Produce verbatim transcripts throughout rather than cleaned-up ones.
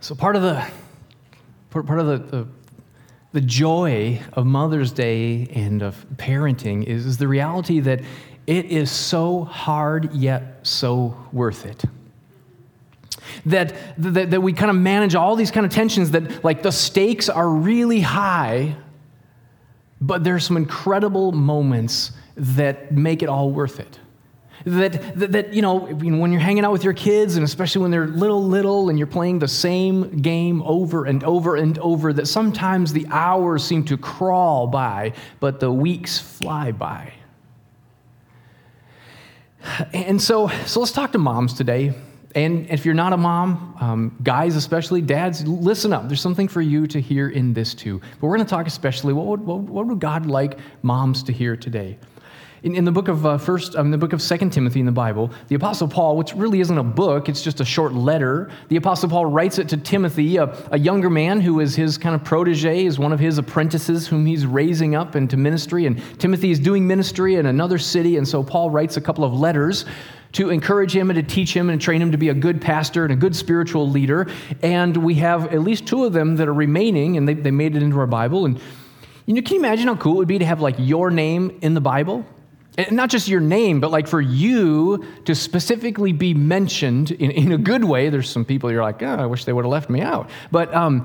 So part of the part of the, the the joy of Mother's Day and of parenting is, is the reality that it is so hard yet so worth it. That, that that we kind of manage all these kind of tensions that like the stakes are really high, but there's some incredible moments that make it all worth it. That, that, that, you know, when you're hanging out with your kids, and especially when they're little, little, and you're playing the same game over and over and over, that sometimes the hours seem to crawl by, but the weeks fly by. And so, so let's talk to moms today. And if you're not a mom, um, guys especially, dads, listen up. There's something for you to hear in this too. But we're going to talk especially, what would, what, what would God like moms to hear today? In, in the book of uh, first, um, the book of Second Timothy in the Bible, the Apostle Paul, which really isn't a book, it's just a short letter. The Apostle Paul writes it to Timothy, a, a younger man who is his kind of protege, is one of his apprentices whom he's raising up into ministry. And Timothy is doing ministry in another city, and so Paul writes a couple of letters to encourage him and to teach him and train him to be a good pastor and a good spiritual leader. And we have at least two of them that are remaining, and they, they made it into our Bible. And you know, can you imagine how cool it would be to have like your name in the Bible? And not just your name, but like for you to specifically be mentioned in, in a good way. There's some people you're like, oh, I wish they would have left me out. But um,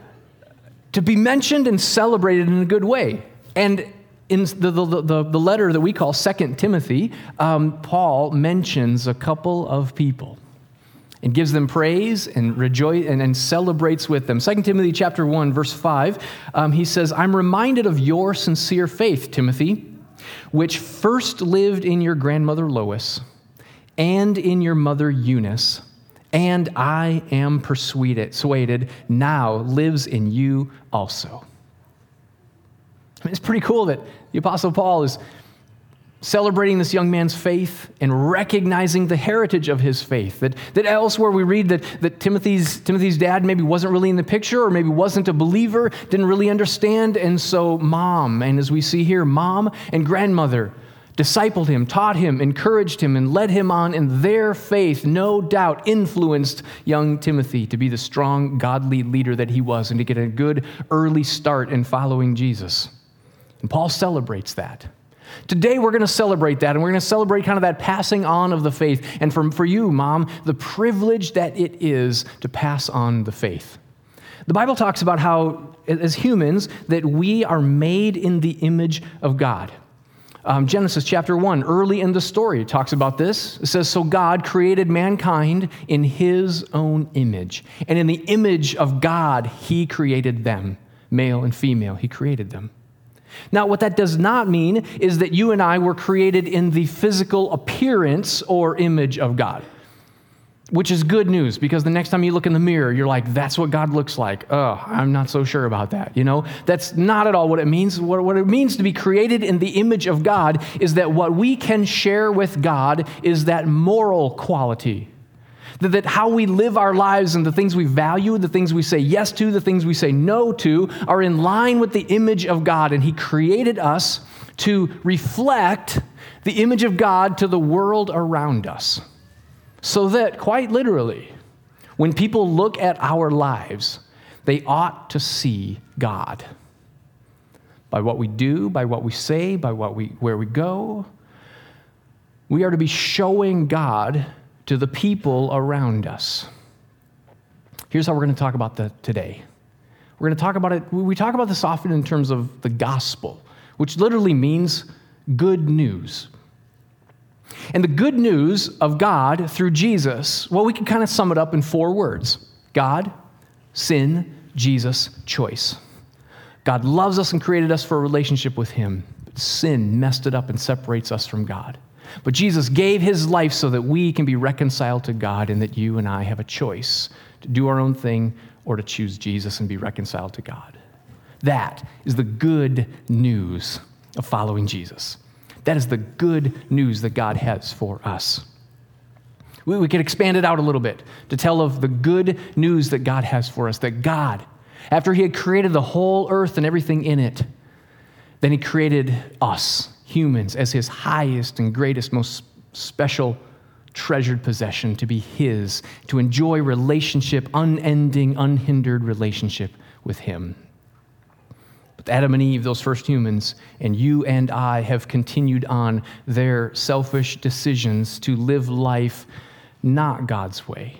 to be mentioned and celebrated in a good way. And in the, the, the, the letter that we call Second Timothy, um, Paul mentions a couple of people and gives them praise and rejoice and, and celebrates with them. Second Timothy chapter one, verse five, um, he says, I'm reminded of your sincere faith, Timothy, which first lived in your grandmother Lois and in your mother Eunice, and I am persuaded, persuaded now lives in you also. I mean, it's pretty cool that the Apostle Paul is celebrating this young man's faith and recognizing the heritage of his faith. That, that elsewhere we read that, that Timothy's, Timothy's dad maybe wasn't really in the picture or maybe wasn't a believer, didn't really understand, and so mom, and as we see here, mom and grandmother discipled him, taught him, encouraged him, and led him on in their faith, no doubt influenced young Timothy to be the strong, godly leader that he was and to get a good early start in following Jesus. And Paul celebrates that. Today, we're going to celebrate that, and we're going to celebrate kind of that passing on of the faith. And for, for you, Mom, the privilege that it is to pass on the faith. The Bible talks about how, as humans, that we are made in the image of God. Um, Genesis chapter one, early in the story, it talks about this. It says, so God created mankind in his own image. And in the image of God, he created them. Male and female, he created them. Now, what that does not mean is that you and I were created in the physical appearance or image of God, which is good news because the next time you look in the mirror, you're like, that's what God looks like. Oh, I'm not so sure about that. You know, that's not at all what it means. What, what it means to be created in the image of God is that what we can share with God is that moral quality. That how we live our lives and the things we value, the things we say yes to, the things we say no to, are in line with the image of God. And he created us to reflect the image of God to the world around us. So that, quite literally, when people look at our lives, they ought to see God. By what we do, by what we say, by what we where we go, we are to be showing God to the people around us. Here's how we're going to talk about that today. We're going to talk about it, we talk about this often in terms of the gospel, which literally means good news. And the good news of God through Jesus, well, we can kind of sum it up in four words. God, sin, Jesus, choice. God loves us and created us for a relationship with him, but sin messed it up and separates us from God. But Jesus gave his life so that we can be reconciled to God and that you and I have a choice to do our own thing or to choose Jesus and be reconciled to God. That is the good news of following Jesus. That is the good news that God has for us. We, we could expand it out a little bit to tell of the good news that God has for us, that God, after he had created the whole earth and everything in it, then he created us, humans, as his highest and greatest, most special treasured possession, to be his, to enjoy relationship, unending, unhindered relationship with him. But Adam and Eve, those first humans, and you and I have continued on their selfish decisions to live life not God's way.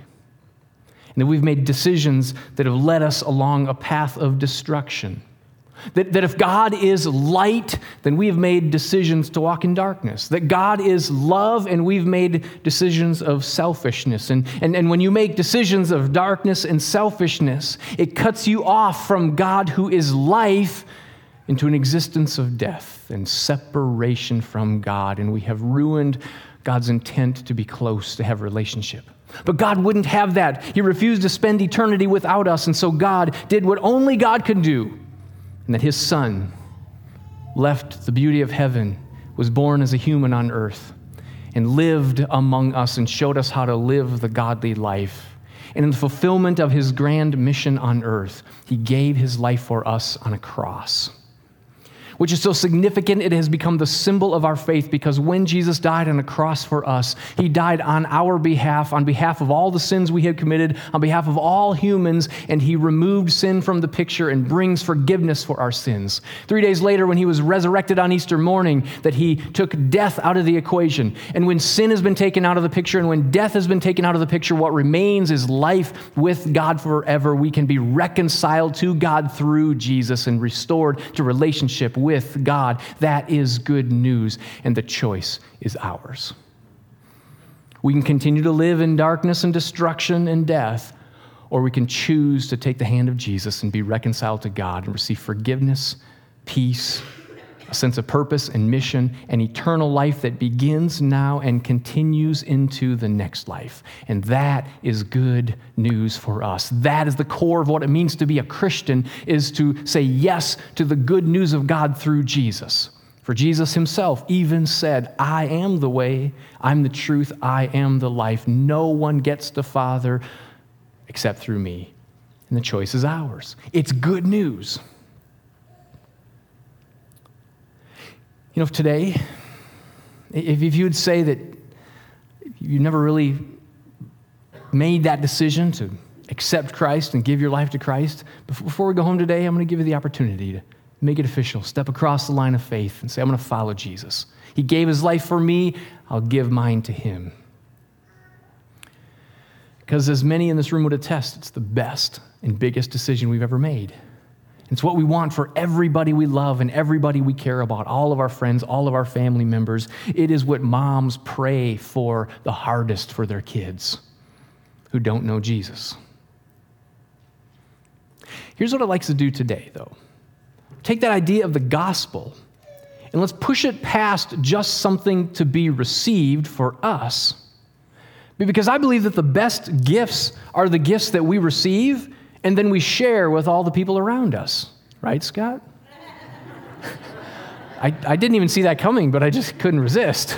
And that we've made decisions that have led us along a path of destruction. That, that if God is light, then we have made decisions to walk in darkness. That God is love, and we've made decisions of selfishness. And, and, and when you make decisions of darkness and selfishness, it cuts you off from God, who is life, into an existence of death and separation from God. And we have ruined God's intent to be close, to have relationship. But God wouldn't have that. He refused to spend eternity without us, and so God did what only God could do. And that his son left the beauty of heaven, was born as a human on earth, and lived among us and showed us how to live the godly life. And in the fulfillment of his grand mission on earth, he gave his life for us on a cross. Which is so significant, it has become the symbol of our faith, because when Jesus died on a cross for us, he died on our behalf, on behalf of all the sins we had committed, on behalf of all humans, and he removed sin from the picture and brings forgiveness for our sins. Three days later, when he was resurrected on Easter morning, that he took death out of the equation. And when sin has been taken out of the picture, and when death has been taken out of the picture, what remains is life with God forever. We can be reconciled to God through Jesus and restored to relationship with God. That is good news, and the choice is ours. We can continue to live in darkness and destruction and death, or we can choose to take the hand of Jesus and be reconciled to God and receive forgiveness, peace, a sense of purpose and mission, and eternal life that begins now and continues into the next life. And that is good news for us. That is the core of what it means to be a Christian, is to say yes to the good news of God through Jesus. For Jesus himself even said, I am the way, I'm the truth, I am the life. No one gets the Father except through me. And the choice is ours. It's good news. You know, if today, if you would say that you never really made that decision to accept Christ and give your life to Christ, before we go home today, I'm going to give you the opportunity to make it official. Step across the line of faith and say, I'm going to follow Jesus. He gave his life for me. I'll give mine to him. Because as many in this room would attest, it's the best and biggest decision we've ever made. It's what we want for everybody we love and everybody we care about, all of our friends, all of our family members. It is what moms pray for the hardest for their kids who don't know Jesus. Here's what I'd like to do today, though. Take that idea of the gospel and let's push it past just something to be received for us. Because I believe that the best gifts are the gifts that we receive and then we share with all the people around us. Right, Scott? I, I didn't even see that coming, but I just couldn't resist.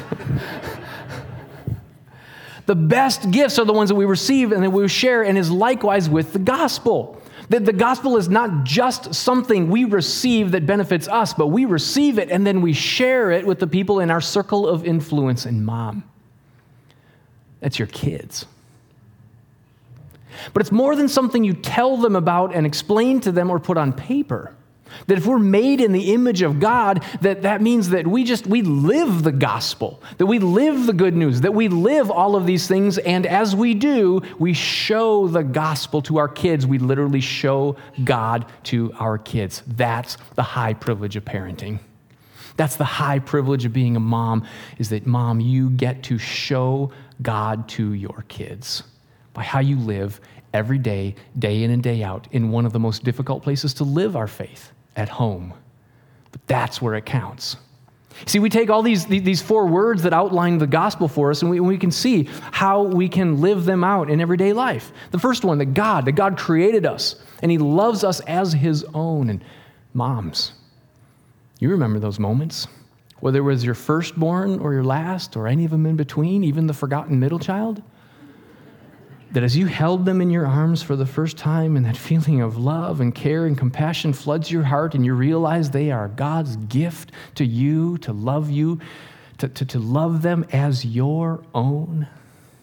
The best gifts are the ones that we receive and that we share, and is likewise with the gospel. That the gospel is not just something we receive that benefits us, but we receive it and then we share it with the people in our circle of influence. And mom, that's your kids. But it's more than something you tell them about and explain to them or put on paper. That if we're made in the image of God, that that means that we just, we live the gospel, that we live the good news, that we live all of these things, and as we do, we show the gospel to our kids. We literally show God to our kids. That's the high privilege of parenting. That's the high privilege of being a mom, is that, mom, you get to show God to your kids by how you live every day, day in and day out, in one of the most difficult places to live our faith, at home. But that's where it counts. See, we take all these, these four words that outline the gospel for us, and we, we can see how we can live them out in everyday life. The first one, that God, that God created us, and he loves us as his own. And moms, you remember those moments, whether it was your firstborn or your last, or any of them in between, even the forgotten middle child, that as you held them in your arms for the first time, and that feeling of love and care and compassion floods your heart, and you realize they are God's gift to you, to love you, to, to, to love them as your own.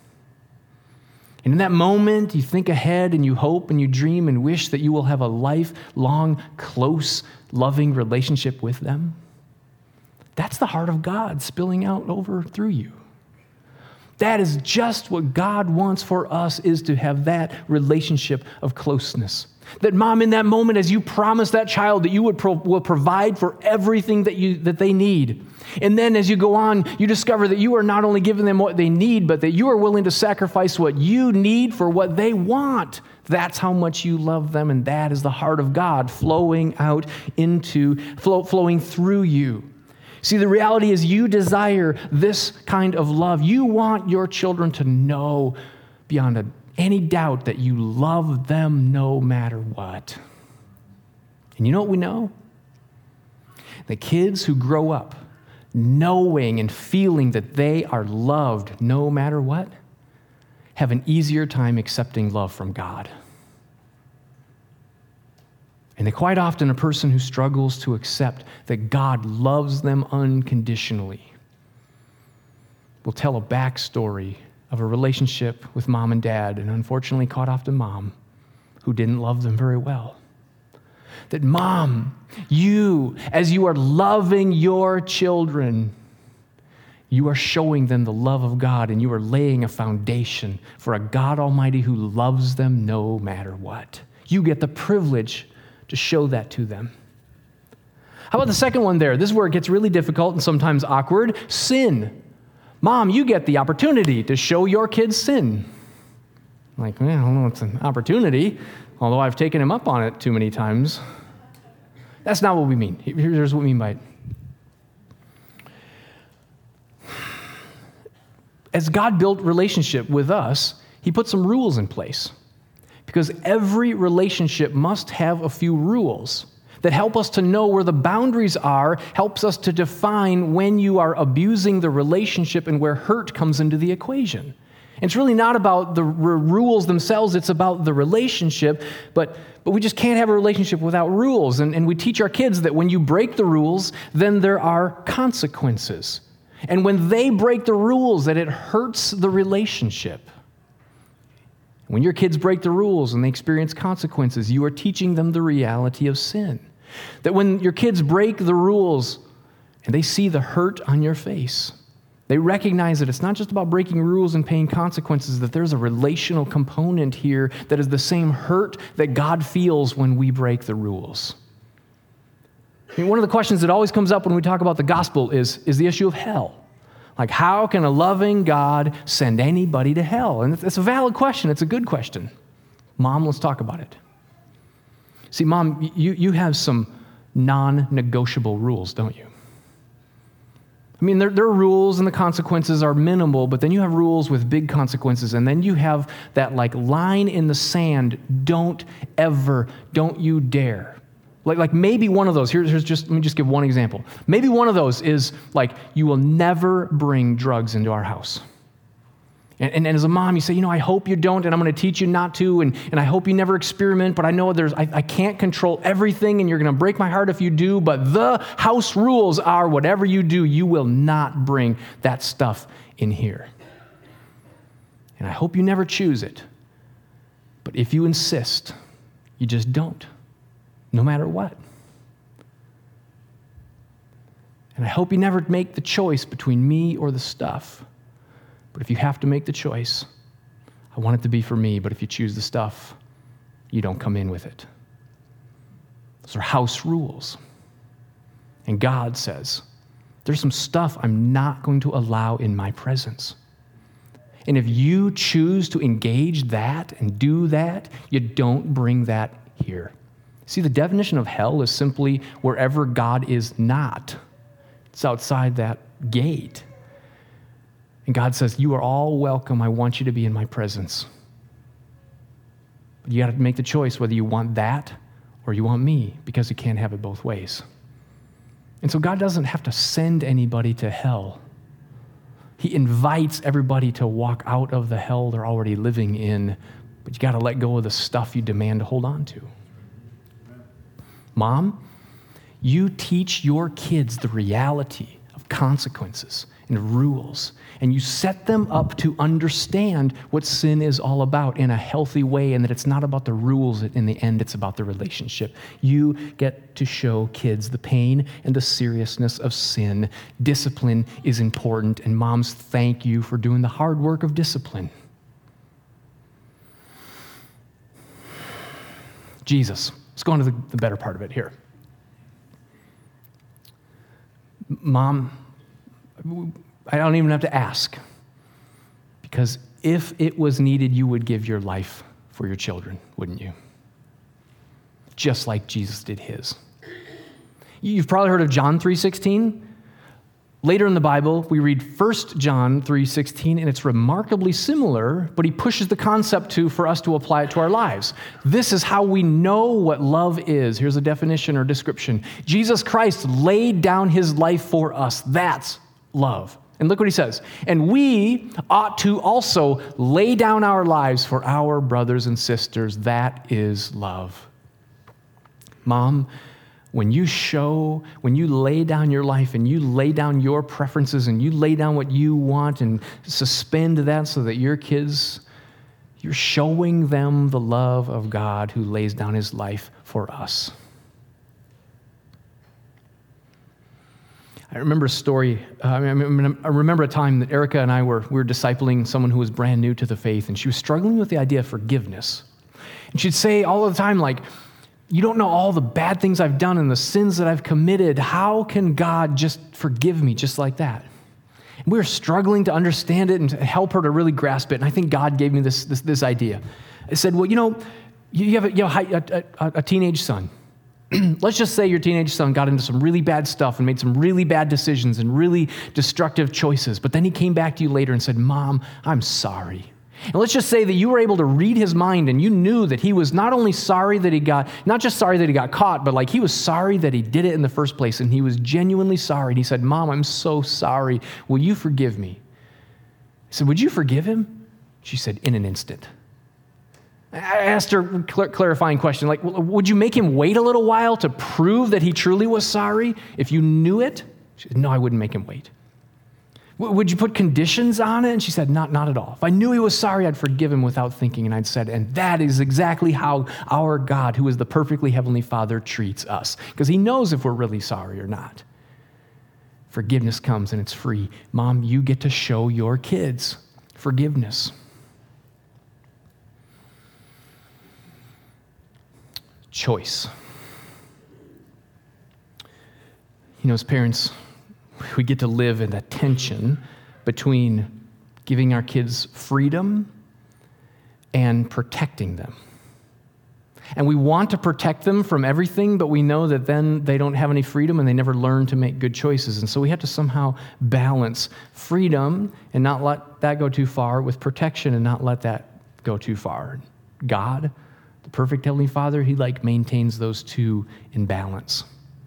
And in that moment, you think ahead and you hope and you dream and wish that you will have a lifelong, close, loving relationship with them. That's the heart of God spilling out over through you. That is just what God wants for us, is to have that relationship of closeness. That mom, in that moment, as you promise that child that you would pro- will provide for everything that you that they need. And then as you go on, you discover that you are not only giving them what they need, but that you are willing to sacrifice what you need for what they want. That's how much you love them, and that is the heart of God flowing out into, flow, flowing through you. See, the reality is you desire this kind of love. You want your children to know beyond a, any doubt that you love them no matter what. And you know what we know? The kids who grow up knowing and feeling that they are loved no matter what have an easier time accepting love from God. And they quite often, a person who struggles to accept that God loves them unconditionally will tell a backstory of a relationship with mom and dad, and unfortunately caught often mom, who didn't love them very well. That mom, you, as you are loving your children, you are showing them the love of God, and you are laying a foundation for a God Almighty who loves them no matter what. You get the privilege to show that to them. How about the second one there? This is where it gets really difficult and sometimes awkward. Sin. Mom, you get the opportunity to show your kids sin. Like, well, I don't know, it's an opportunity, although I've taken him up on it too many times. That's not what we mean. Here's what we mean by it. As God built relationship with us, he put some rules in place. Because every relationship must have a few rules that help us to know where the boundaries are, helps us to define when you are abusing the relationship and where hurt comes into the equation. And it's really not about the r- rules themselves, it's about the relationship, but, but we just can't have a relationship without rules. And, and we teach our kids that when you break the rules, then there are consequences. And when they break the rules, that it hurts the relationship. When your kids break the rules and they experience consequences, you are teaching them the reality of sin. That when your kids break the rules and they see the hurt on your face, they recognize that it's not just about breaking rules and paying consequences, that there's a relational component here that is the same hurt that God feels when we break the rules. I mean, one of the questions that always comes up when we talk about the gospel is, is the issue of hell. Like, how can a loving God send anybody to hell? And it's a valid question. It's a good question. Mom, let's talk about it. See, Mom, you, you have some non-negotiable rules, don't you? I mean, there, there are rules and the consequences are minimal, but then you have rules with big consequences, and then you have that, like, line in the sand, don't ever, don't you dare. Like, like maybe one of those, here's, here's just, let me just give one example. Maybe one of those is like, you will never bring drugs into our house. And, and, and as a mom, you say, you know, I hope you don't, and I'm going to teach you not to, and, and I hope you never experiment, but I know there's, I, I can't control everything, and you're going to break my heart if you do, but the house rules are whatever you do, you will not bring that stuff in here. And I hope you never choose it. But if you insist, you just don't. No matter what. And I hope you never make the choice between me or the stuff. But if you have to make the choice, I want it to be for me, but if you choose the stuff, you don't come in with it. Those are house rules. And God says, there's some stuff I'm not going to allow in my presence. And if you choose to engage that and do that, you don't bring that here. See, the definition of hell is simply wherever God is not. It's outside that gate. And God says, you are all welcome. I want you to be in my presence. But you got to make the choice whether you want that or you want me, because you can't have it both ways. And so God doesn't have to send anybody to hell. He invites everybody to walk out of the hell they're already living in, but you got to let go of the stuff you demand to hold on to. Mom, you teach your kids the reality of consequences and rules. And you set them up to understand what sin is all about in a healthy way, and that it's not about the rules. In the end, it's about the relationship. You get to show kids the pain and the seriousness of sin. Discipline is important, and moms, thank you for doing the hard work of discipline. Jesus. Let's go on to the, the better part of it here. Mom, I don't even have to ask, because if it was needed, you would give your life for your children, wouldn't you? Just like Jesus did his. You've probably heard of John three sixteen. Later in the Bible, we read First John three sixteen, and it's remarkably similar, but he pushes the concept to for us to apply it to our lives. This is how we know what love is. Here's a definition or description. Jesus Christ laid down his life for us. That's love. And look what he says. And we ought to also lay down our lives for our brothers and sisters. That is love. Mom, when you show, when you lay down your life and you lay down your preferences and you lay down what you want and suspend that so that your kids, you're showing them the love of God who lays down his life for us. I remember a story, uh, I, mean, I remember a time that Erica and I were, we were discipling someone who was brand new to the faith, and she was struggling with the idea of forgiveness. And she'd say all the time, like, you don't know all the bad things I've done and the sins that I've committed. How can God just forgive me just like that? And we were struggling to understand it and to help her to really grasp it. And I think God gave me this, this, this idea. I said, well, you know, you have a, you have a, a, a teenage son. Let's just say your teenage son got into some really bad stuff and made some really bad decisions and really destructive choices. But then he came back to you later and said, Mom, I'm sorry. And let's just say that you were able to read his mind and you knew that he was not only sorry that he got, not just sorry that he got caught, but like he was sorry that he did it in the first place, and he was genuinely sorry. And he said, Mom, I'm so sorry. Will you forgive me? I said, would you forgive him? She said, in an instant. I asked her a cl- clarifying question, like, would you make him wait a little while to prove that he truly was sorry if you knew it? She said, no, I wouldn't make him wait. Would you put conditions on it? And she said, not, not at all. If I knew he was sorry, I'd forgive him without thinking. And I'd said, and that is exactly how our God, who is the perfectly heavenly Father, treats us. Because he knows if we're really sorry or not. Forgiveness comes and it's free. Mom, you get to show your kids forgiveness. Choice. You know, as parents, we get to live in that tension between giving our kids freedom and protecting them. And we want to protect them from everything, but we know that then they don't have any freedom and they never learn to make good choices. And so we have to somehow balance freedom and not let that go too far with protection and not let that go too far. God, the perfect Heavenly Father, he like maintains those two in balance.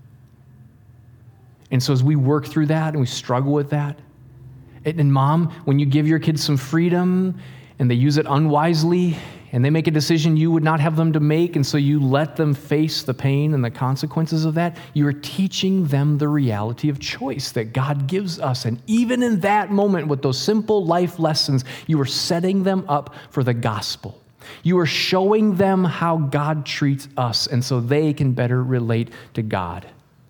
And so as we work through that and we struggle with that, and Mom, when you give your kids some freedom and they use it unwisely and they make a decision you would not have them to make, and so you let them face the pain and the consequences of that, you are teaching them the reality of choice that God gives us. And even in that moment with those simple life lessons, you are setting them up for the gospel. You are showing them how God treats us, and so they can better relate to God.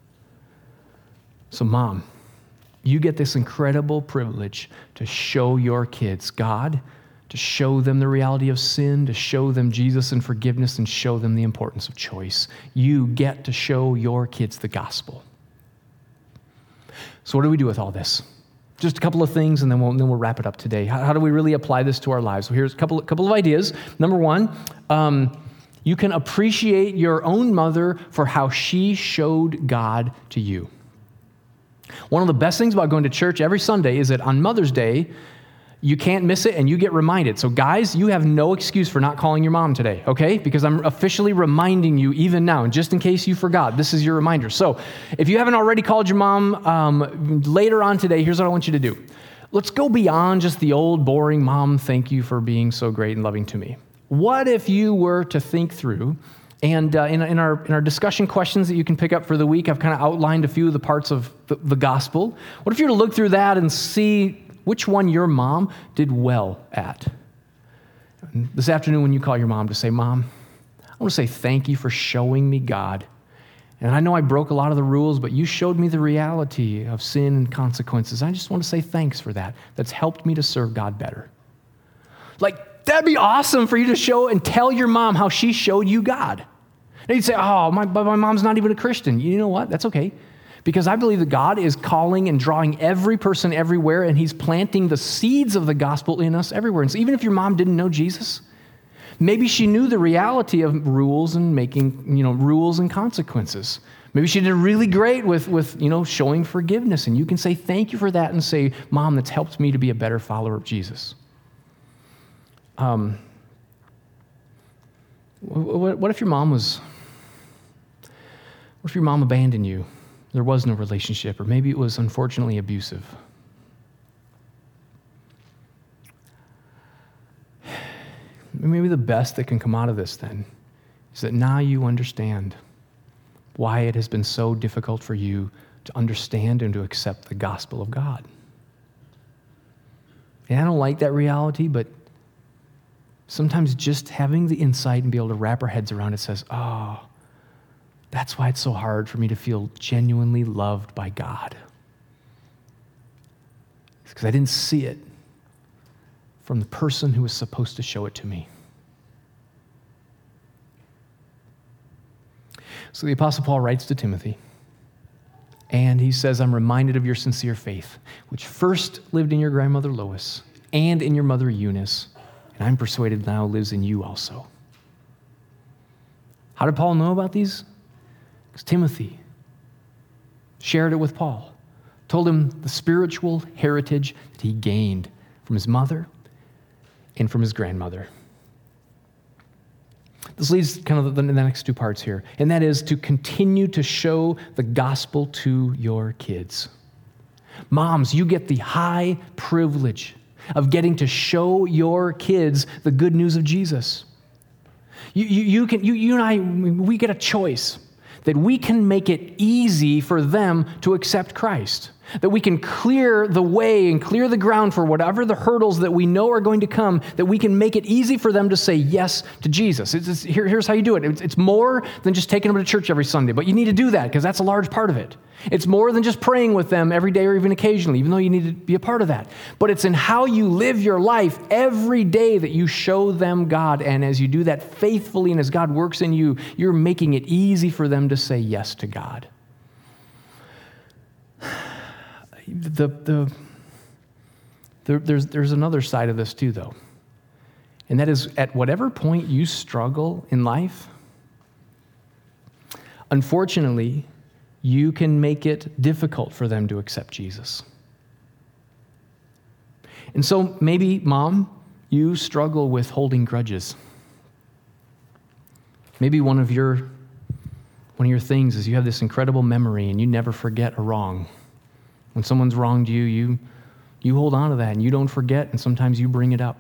So Mom, you get this incredible privilege to show your kids God, to show them the reality of sin, to show them Jesus and forgiveness, and show them the importance of choice. You get to show your kids the gospel. So what do we do with all this? Just a couple of things, and then we'll, then we'll wrap it up today. How, how do we really apply this to our lives? Well, here's a couple, couple of ideas. Number one, um, you can appreciate your own mother for how she showed God to you. One of the best things about going to church every Sunday is that on Mother's Day, you can't miss it and you get reminded. So guys, you have no excuse for not calling your mom today, okay? Because I'm officially reminding you even now, and just in case you forgot, this is your reminder. So if you haven't already called your mom, um, later on today, here's what I want you to do. Let's go beyond just the old boring, Mom, thank you for being so great and loving to me. What if you were to think through And uh, in, in, our, in our discussion questions that you can pick up for the week, I've kind of outlined a few of the parts of the, the gospel. What if you were to look through that and see which one your mom did well at? And this afternoon when you call your mom to say, Mom, I want to say thank you for showing me God. And I know I broke a lot of the rules, but you showed me the reality of sin and consequences. I just want to say thanks for that. That's helped me to serve God better. Like, that'd be awesome for you to show and tell your mom how she showed you God. And you'd say, oh, my, but my mom's not even a Christian. You know what? That's okay. Because I believe that God is calling and drawing every person everywhere, and he's planting the seeds of the gospel in us everywhere. And so even if your mom didn't know Jesus, maybe she knew the reality of rules and making, you know, rules and consequences. Maybe she did really great with, with, you know, showing forgiveness. And you can say thank you for that and say, Mom, that's helped me to be a better follower of Jesus. Um, what, what if your mom was, what if your mom abandoned you? There was no relationship, or maybe it was unfortunately abusive. Maybe the best that can come out of this then is that now you understand why it has been so difficult for you to understand and to accept the gospel of God. And I don't like that reality, but sometimes just having the insight and be able to wrap our heads around it says, oh, that's why it's so hard for me to feel genuinely loved by God. It's because I didn't see it from the person who was supposed to show it to me. So the Apostle Paul writes to Timothy, and he says, I'm reminded of your sincere faith, which first lived in your grandmother Lois and in your mother Eunice, and I'm persuaded now lives in you also. How did Paul know about these? Because Timothy shared it with Paul, told him the spiritual heritage that he gained from his mother and from his grandmother. This leads kind of the, the next two parts here, and that is to continue to show the gospel to your kids. Moms, you get the high privilege of getting to show your kids the good news of Jesus. You, you, you, can, you, you and I, we get a choice that we can make it easy for them to accept Christ, that we can clear the way and clear the ground for whatever the hurdles that we know are going to come, that we can make it easy for them to say yes to Jesus. It's, it's, here, here's how you do it. It's, it's more than just taking them to church every Sunday, but you need to do that because that's a large part of it. It's more than just praying with them every day or even occasionally, even though you need to be a part of that. But it's in how you live your life every day that you show them God. And as you do that faithfully and as God works in you, you're making it easy for them to say yes to God. The, the, there, there's, there's another side of this too, though. And that is at whatever point you struggle in life, unfortunately, you can make it difficult for them to accept Jesus. And so maybe, Mom, you struggle with holding grudges. Maybe one of your one of your things is you have this incredible memory and you never forget a wrong. When someone's wronged you, you you hold on to that and you don't forget, and sometimes you bring it up.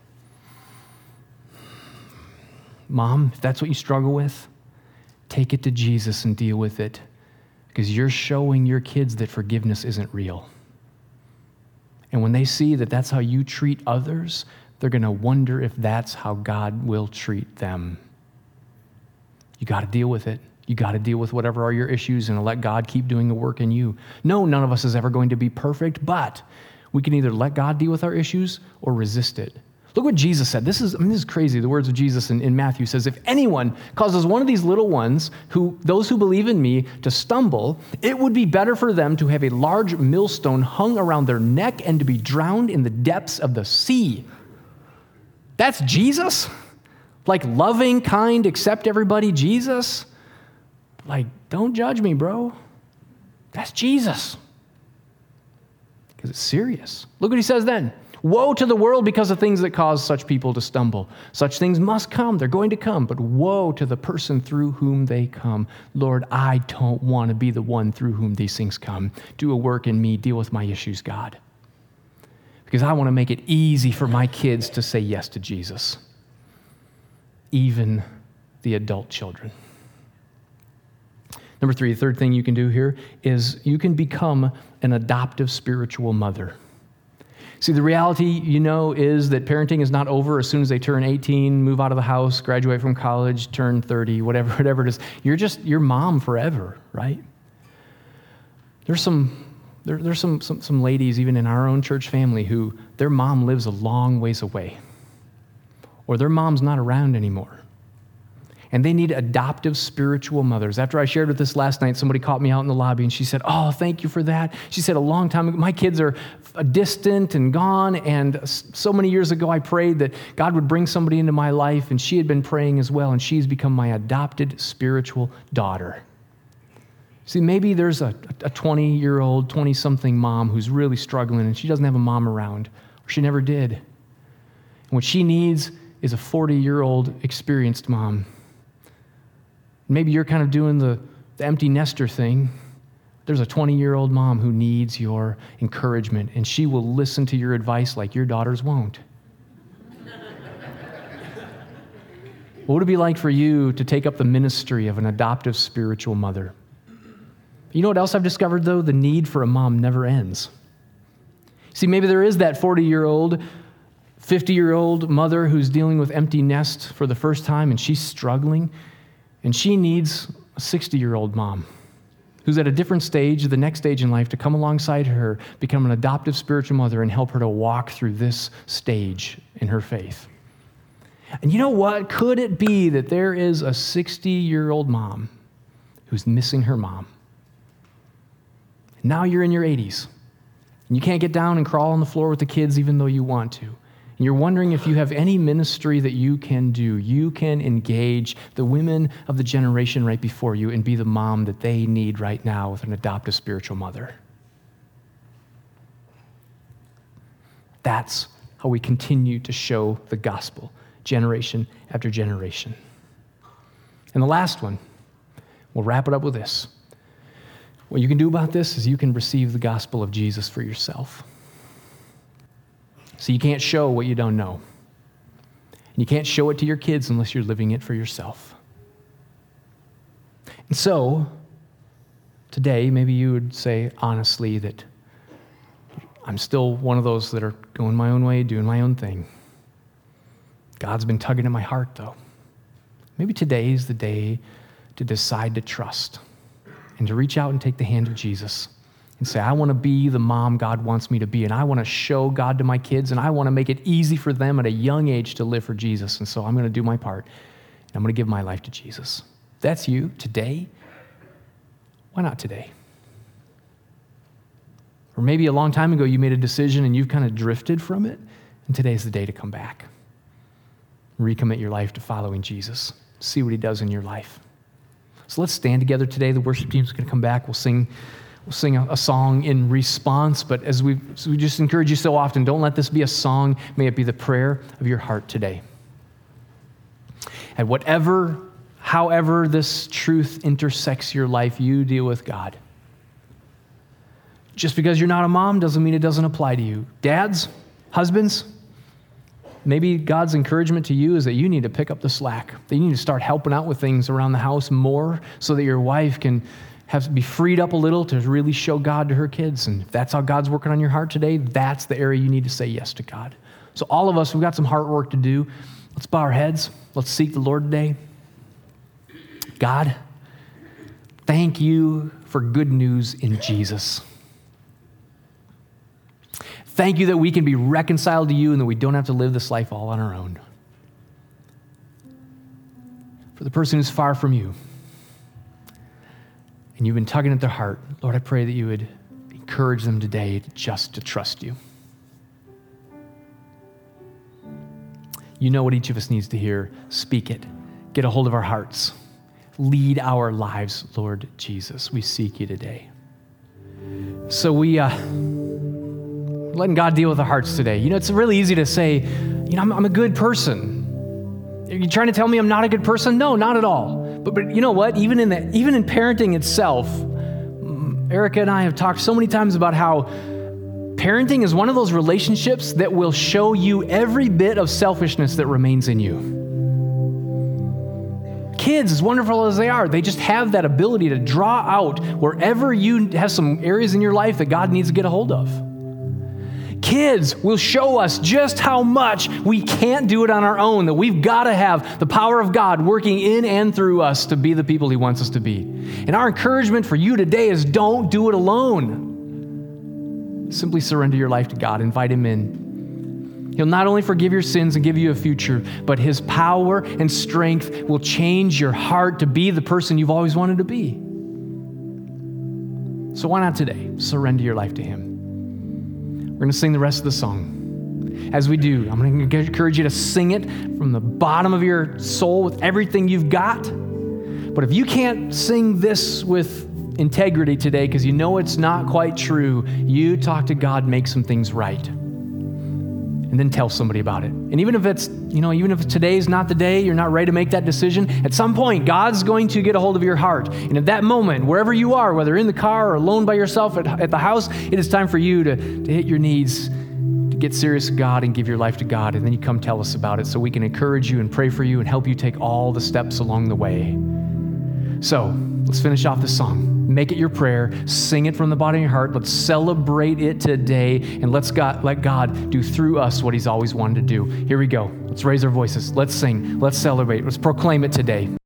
Mom, if that's what you struggle with, take it to Jesus and deal with it, because you're showing your kids that forgiveness isn't real. And when they see that that's how you treat others, they're going to wonder if that's how God will treat them. You got to deal with it. You got to deal with whatever are your issues and let God keep doing the work in you. No, none of us is ever going to be perfect, but we can either let God deal with our issues or resist it. Look what Jesus said. This is, I mean, this is crazy. The words of Jesus in, in Matthew says, if anyone causes one of these little ones, who those who believe in me, to stumble, it would be better for them to have a large millstone hung around their neck and to be drowned in the depths of the sea. That's Jesus? Like loving, kind, accept everybody Jesus? Like, don't judge me, bro. That's Jesus. Because it's serious. Look what he says then. Woe to the world because of things that cause such people to stumble. Such things must come. They're going to come. But woe to the person through whom they come. Lord, I don't want to be the one through whom these things come. Do a work in me. Deal with my issues, God. Because I want to make it easy for my kids to say yes to Jesus. Even the adult children. Number three, the third thing you can do here is you can become an adoptive spiritual mother. See, the reality, you know, is that parenting is not over as soon as they turn eighteen, move out of the house, graduate from college, turn thirty, whatever, whatever it is. You're just your mom forever, right? There's some there, there's some, some some ladies even in our own church family who their mom lives a long ways away, or their mom's not around anymore. And they need adoptive spiritual mothers. After I shared with this last night, somebody caught me out in the lobby and she said, oh, thank you for that. She said, a long time ago, my kids are distant and gone, and so many years ago I prayed that God would bring somebody into my life, and she had been praying as well, and she's become my adopted spiritual daughter. See, maybe there's a twenty-year-old, twenty-something mom who's really struggling, and she doesn't have a mom around, or she never did. And what she needs is a forty-year-old experienced mom. Maybe you're kind of doing the, the empty nester thing. There's a twenty-year-old mom who needs your encouragement, and she will listen to your advice like your daughters won't. What would it be like for you to take up the ministry of an adoptive spiritual mother? You know what else I've discovered, though? The need for a mom never ends. See, maybe there is that forty-year-old, fifty-year-old mother who's dealing with empty nest for the first time, and she's struggling. And she needs a sixty-year-old mom who's at a different stage, the next stage in life, to come alongside her, become an adoptive spiritual mother, and help her to walk through this stage in her faith. And you know what? Could it be that there is a sixty-year-old mom who's missing her mom? Now you're in your eighties, and you can't get down and crawl on the floor with the kids even though you want to. And you're wondering if you have any ministry that you can do. You can engage the women of the generation right before you and be the mom that they need right now with an adoptive spiritual mother. That's how we continue to show the gospel, generation after generation. And the last one, we'll wrap it up with this. What you can do about this is you can receive the gospel of Jesus for yourself. So you can't show what you don't know. And you can't show it to your kids unless you're living it for yourself. And so, today, maybe you would say honestly that I'm still one of those that are going my own way, doing my own thing. God's been tugging at my heart, though. Maybe today is the day to decide to trust and to reach out and take the hand of Jesus and say, I want to be the mom God wants me to be, and I want to show God to my kids, and I want to make it easy for them at a young age to live for Jesus, and so I'm going to do my part, and I'm going to give my life to Jesus. If that's you today, why not today? Or maybe a long time ago you made a decision and you've kind of drifted from it, and today's the day to come back. Recommit your life to following Jesus. See what he does in your life. So let's stand together today. The worship team's going to come back. We'll sing We'll sing a, a song in response, but as we, so we just encourage you so often, don't let this be a song. May it be the prayer of your heart today. And whatever, however this truth intersects your life, you deal with God. Just because you're not a mom doesn't mean it doesn't apply to you. Dads, husbands, maybe God's encouragement to you is that you need to pick up the slack, that you need to start helping out with things around the house more so that your wife can have to be freed up a little to really show God to her kids. And if that's how God's working on your heart today, that's the area you need to say yes to God. So all of us, we've got some heart work to do. Let's bow our heads. Let's seek the Lord today. God, thank you for good news in Jesus. Thank you that we can be reconciled to you and that we don't have to live this life all on our own. For the person who's far from you, and you've been tugging at their heart, Lord, I pray that you would encourage them today to just to trust you. You know what each of us needs to hear. Speak it. Get a hold of our hearts. Lead our lives, Lord Jesus. We seek you today. So we, uh, letting God deal with our hearts today. You know, it's really easy to say, you know, I'm, I'm a good person. Are you trying to tell me I'm not a good person? No, not at all. But, but you know what? Even in the, even in parenting itself, Erica and I have talked so many times about how parenting is one of those relationships that will show you every bit of selfishness that remains in you. Kids, as wonderful as they are, they just have that ability to draw out wherever you have some areas in your life that God needs to get a hold of. Kids will show us just how much we can't do it on our own, that we've got to have the power of God working in and through us to be the people He wants us to be. And our encouragement for you today is don't do it alone. Simply surrender your life to God. Invite Him in. He'll not only forgive your sins and give you a future, but His power and strength will change your heart to be the person you've always wanted to be. So why not today? Surrender your life to Him. We're going to sing the rest of the song. As we do, I'm going to encourage you to sing it from the bottom of your soul with everything you've got. But if you can't sing this with integrity today because you know it's not quite true, you talk to God, make some things right. And then tell somebody about it. And even if it's, you know, even if today's not the day, you're not ready to make that decision, at some point, God's going to get a hold of your heart. And at that moment, wherever you are, whether in the car or alone by yourself at, at the house, it is time for you to, to hit your knees, to get serious with God and give your life to God. And then you come tell us about it so we can encourage you and pray for you and help you take all the steps along the way. So let's finish off the song. Make it your prayer. Sing it from the bottom of your heart. Let's celebrate it today, and let's God, let God do through us what He's always wanted to do. Here we go. Let's raise our voices. Let's sing. Let's celebrate. Let's proclaim it today.